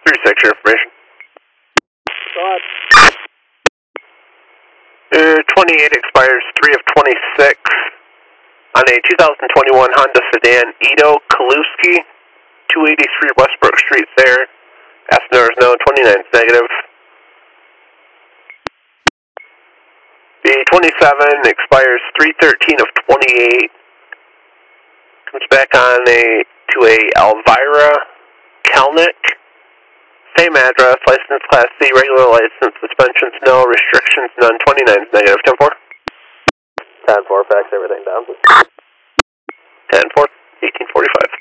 36, your information. Go ahead. 28 expires 3 of 26 on a 2021 Honda sedan, Edo Kaluski, 283 Westbrook Street there. Passenger is known, 29 is negative. The 27 expires 3/13 of 28. Comes back on to a Elvira Kalnick. Same address, license class C, regular license, suspensions no, restrictions none, 29 is negative. 10-4. 10-4, fax everything down. 10-4, 1845.